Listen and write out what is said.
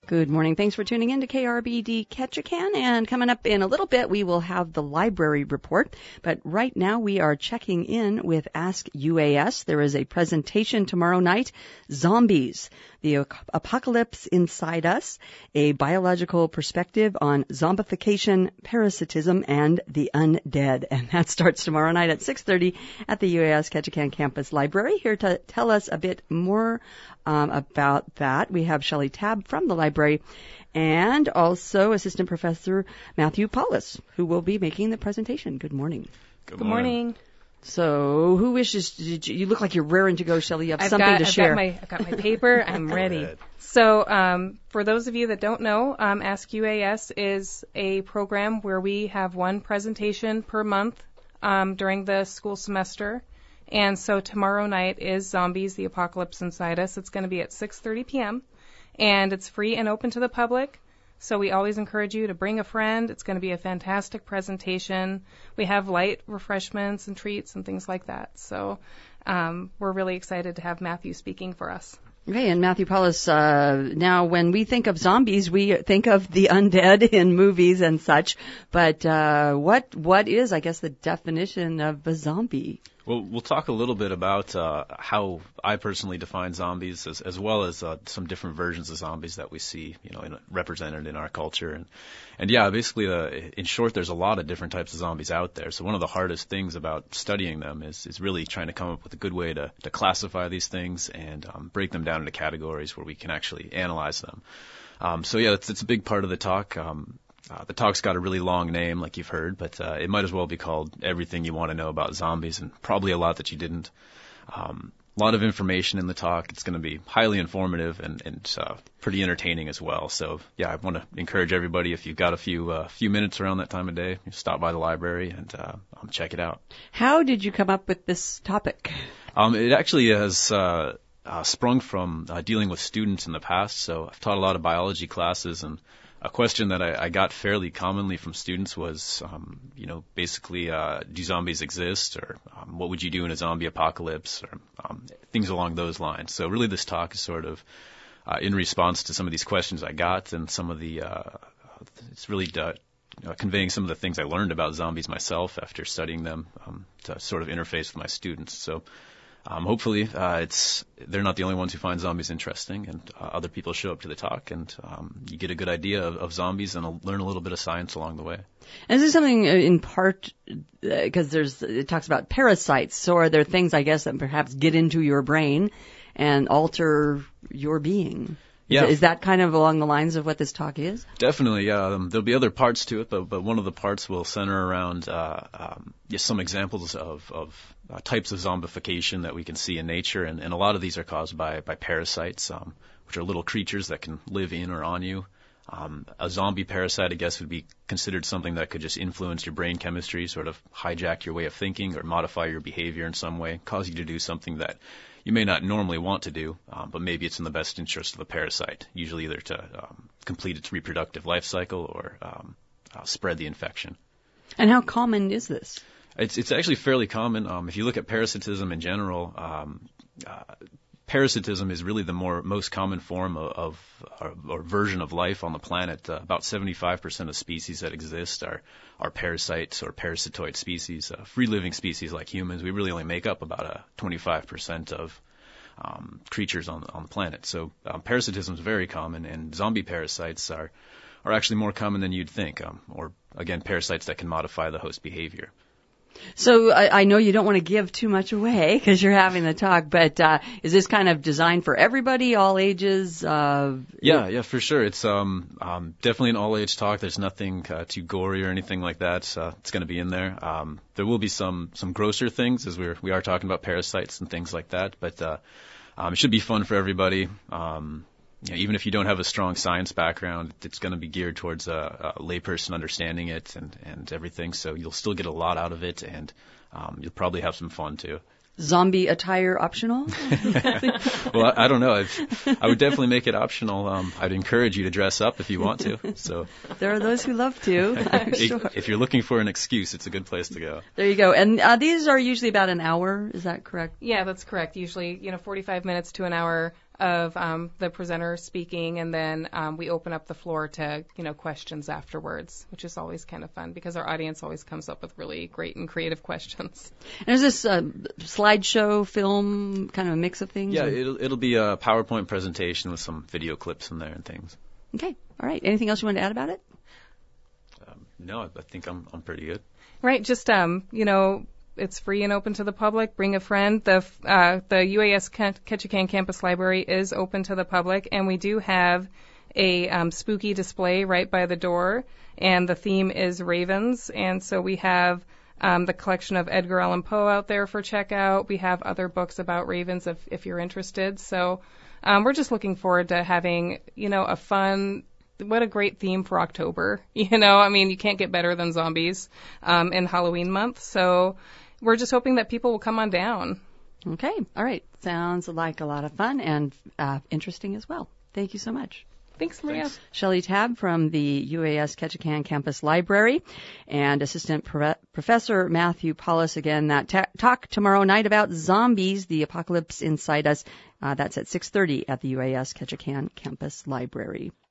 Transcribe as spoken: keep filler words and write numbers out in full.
Good morning. Thanks for tuning in to K R B D Ketchikan. And coming up in a little bit, we will have the library report. But right now, we are checking in with Ask U A S. There is a presentation tomorrow night, Zombies, the Apocalypse Inside Us, a biological perspective on zombification, parasitism, and the undead. And that starts tomorrow night at six thirty at the U A S Ketchikan Campus Library. Here to tell us a bit more um, about that, we have Shelley Tabb from the library and also Assistant Professor Matthew Paulus, who will be making the presentation. Good morning. Good, Good morning. morning. So, who wishes to, you look like you're raring to go, Shelley. You have I've something got, to I've share. Got my, I've got my paper. I'm ready. So, um, for those of you that don't know, um, Ask U A S is a program where we have one presentation per month um, during the school semester. And so tomorrow night is Zombies, the Apocalypse Inside Us. It's going to be at six thirty p.m. and it's free and open to the public. So we always encourage you to bring a friend. It's going to be a fantastic presentation. We have light refreshments and treats and things like that. So um, we're really excited to have Matthew speaking for us. Okay, and Matthew Paulus, uh, now when we think of zombies, we think of the undead in movies and such. But uh, what what is, I guess, the definition of a zombie? Well, we'll talk a little bit about uh, how I personally define zombies, as, as well as uh, some different versions of zombies that we see, you know, in, represented in our culture. And, and yeah, basically, uh, in short, there's a lot of different types of zombies out there. So one of the hardest things about studying them is, is really trying to come up with a good way to, to classify these things and um, break them down into categories where we can actually analyze them. Um, so yeah, it's, it's a big part of the talk. Um, Uh, the talk's got a really long name, like you've heard, but uh, it might as well be called Everything You Want to Know About Zombies, and probably a lot that you didn't. Um, a lot of information in the talk. It's going to be highly informative and, and uh, pretty entertaining as well. So, yeah, I want to encourage everybody, if you've got a few uh, few minutes around that time of day, stop by the library and uh, um, check it out. How did you come up with this topic? Um, it actually has uh, uh, sprung from uh, dealing with students in the past. So I've taught a lot of biology classes, and a question that I, I got fairly commonly from students was, um, you know, basically, uh, do zombies exist, or um, what would you do in a zombie apocalypse, or um, things along those lines. So really this talk is sort of uh, in response to some of these questions I got, and some of the, uh, it's really uh, you know, conveying some of the things I learned about zombies myself after studying them um, to sort of interface with my students. So Um, hopefully, uh, it's they're not the only ones who find zombies interesting, and uh, other people show up to the talk, and um, you get a good idea of, of zombies and learn a little bit of science along the way. And is this something in part, because uh, there's it talks about parasites, so are there things, I guess, that perhaps get into your brain and alter your being? Yeah. Is, is that kind of along the lines of what this talk is? Definitely, yeah. Um, there'll be other parts to it, but, but one of the parts will center around uh, um, just some examples of, of uh, types of zombification that we can see in nature, and, and a lot of these are caused by, by parasites, um, which are little creatures that can live in or on you. Um, a zombie parasite, I guess, would be considered something that could just influence your brain chemistry, sort of hijack your way of thinking or modify your behavior in some way, cause you to do something that you may not normally want to do, um, but maybe it's in the best interest of the parasite, usually either to um, complete its reproductive life cycle or um, uh, spread the infection. And how common is this? It's, it's actually fairly common. Um, if you look at parasitism in general, um, uh, parasitism is really the more most common form of, of or, or version of life on the planet. Uh, about seventy-five percent of species that exist are, are parasites or parasitoid species. Uh, free-living species like humans, we really only make up about a twenty-five percent of um, creatures on, on the planet. So um, parasitism is very common, and zombie parasites are, are actually more common than you'd think, um, or, again, parasites that can modify the host behavior. So I, I know you don't want to give too much away because you're having the talk, but uh, is this kind of designed for everybody, all ages? Uh, yeah, yeah, for sure. It's um, um, definitely an all-age talk. There's nothing uh, too gory or anything like that. Uh, it's going to be in there. Um, there will be some some grosser things, as we're we are talking about parasites and things like that, but uh, um, it should be fun for everybody. Um, You know, even if you don't have a strong science background, it's going to be geared towards a, a layperson understanding it and, and everything. So you'll still get a lot out of it, and um, you'll probably have some fun too. Zombie attire optional? Well, I, I don't know. I've, I would definitely make it optional. Um, I'd encourage you to dress up if you want to. So there are those who love to. I'm if, sure. if you're looking for an excuse, it's a good place to go. There you go. And uh, these are usually about an hour. Is that correct? Yeah, that's correct. Usually, you know, forty-five minutes to an hour. of um, the presenter speaking, and then um, we open up the floor to, you know, questions afterwards, which is always kind of fun because our audience always comes up with really great and creative questions. And is this a slideshow, film, kind of a mix of things? Yeah, or? it'll it'll be a PowerPoint presentation with some video clips in there and things. Okay, all right. Anything else you want to add about it? Um, no, I think I'm I'm pretty good. Right, just um, you know. It's free and open to the public. Bring a friend. The uh, the U A S Ketchikan Campus Library is open to the public, and we do have a um, spooky display right by the door, and the theme is ravens. And so we have um, the collection of Edgar Allan Poe out there for checkout. We have other books about ravens if, if you're interested. So um, we're just looking forward to having, you know, a fun, what a great theme for October. You know, I mean, you can't get better than zombies um, in Halloween month. So we're just hoping that people will come on down. Okay. All right. Sounds like a lot of fun and uh, interesting as well. Thank you so much. Thanks, Maria. Thanks. Shelley Tabb from the U A S Ketchikan Campus Library and Assistant Pro- Professor Matthew Paulus again. That ta- talk tomorrow night about zombies, the apocalypse inside us. Uh, that's at six thirty at the U A S Ketchikan Campus Library.